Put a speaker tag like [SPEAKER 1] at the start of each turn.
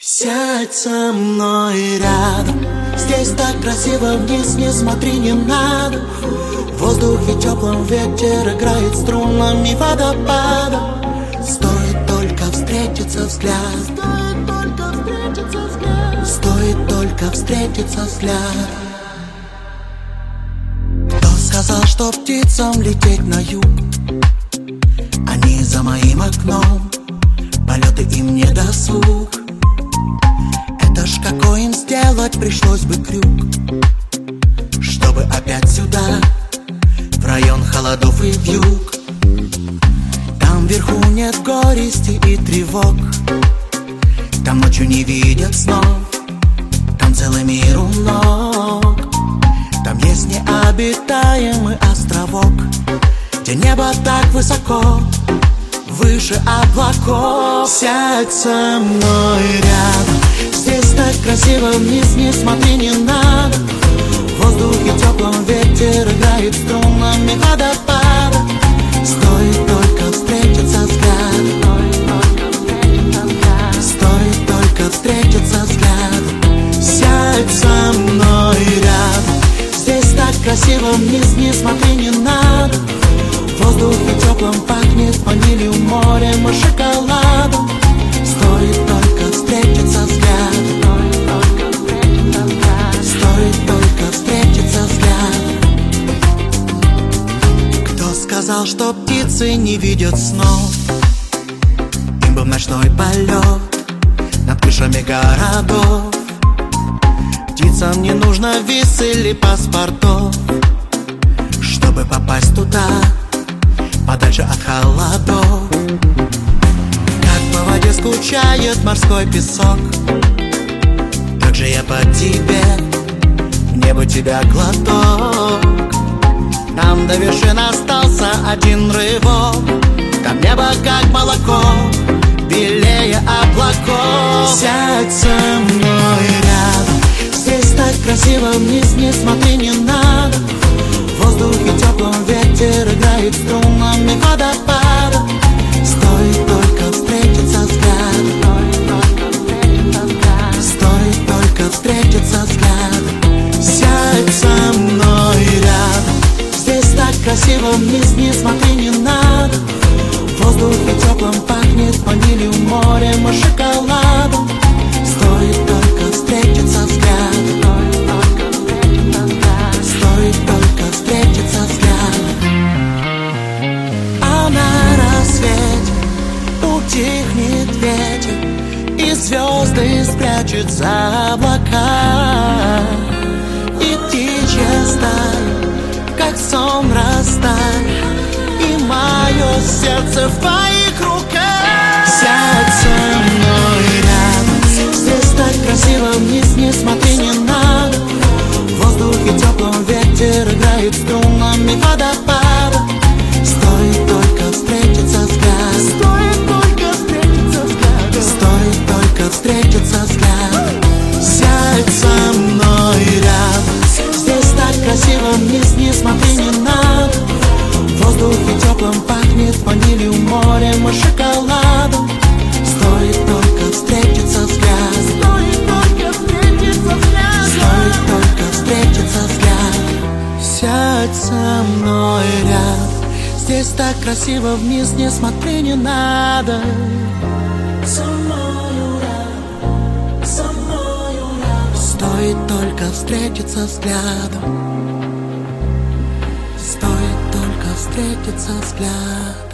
[SPEAKER 1] Сядь со мной рядом, здесь так красиво, вниз не смотри, не надо. В воздухе теплым ветер играет струнами водопада. Стоит только встретиться взгляд, стоит только встретиться взгляд. Кто сказал, что птицам лететь на юг? Они за моим окном, полеты им не досуг. Это ж какой им сделать пришлось бы крюк, чтобы опять сюда, в район холодов и вьюг. Там вверху нет горести и тревог, там ночью не видят снов, там целый мир у ног. Там есть необитаемый островок, где небо так высоко, выше облаков. Сядь со мной рядом, здесь так красиво, вниз не смотри, не надо. В воздухе теплым ветер играет струнами водопада. Стоит только встретиться взгляд, стоит только встретиться взгляд. Сядь со мной рядом, здесь так красиво, вниз не смотри, не надо. В воздухе теплым пахнет ванилью, морем и шоколадом. Стоит только встретиться взгляд, стоит только встретиться взгляд. Кто сказал, что птицы не видят снов? Им бы в ночной полет над крышами городов. Птицам не нужно виз или паспортов, чтобы попасть туда, подальше от холодов. Как по воде скучает морской песок, как же я по тебе, мне бы тебя глоток. Нам до вершин остался один рывок, там небо как молоко, белее облаков. Сядь со мной рядом, здесь так красиво, вниз не смотри, не надо. В воздухе теплым ветер играет струнами водопада. Стоит только встретиться взгляд, стоит только встретиться взгляд. Сядь со мной рядом, здесь так красиво, вниз не смотри, не надо. В воздухе теплым пахнет ванилью, морем и шоколадом. Стоит только встретиться взгляд, стоит только встретиться взгляд. А на рассвете утихнет ветер, и звезды спрячут за облака. И птичья стая, как сон, растает, и мое сердце в твоих руках. Сядь со мной рядом, здесь так красиво, вниз не смотри, не надо. В воздухе теплым ветер играет струнами водопада. Стоит только встретиться взгляд, стоит только встретиться взгляд, стоит только встретиться взгляд. Сядь со мной рядом, здесь так красиво, вниз не смотри, не надо. В воздухе теплым пахнет ванилью, морем и шоколадом. Стоит только встретиться взгляд, стоит только встретиться взгляд, стоит только встретиться взгляд. Сядь со мной рядом, здесь так красиво, вниз не смотри, не надо. Со мною рядом, со мною рядом. Стоит только встретиться взглядом, стоит только встретиться взглядом.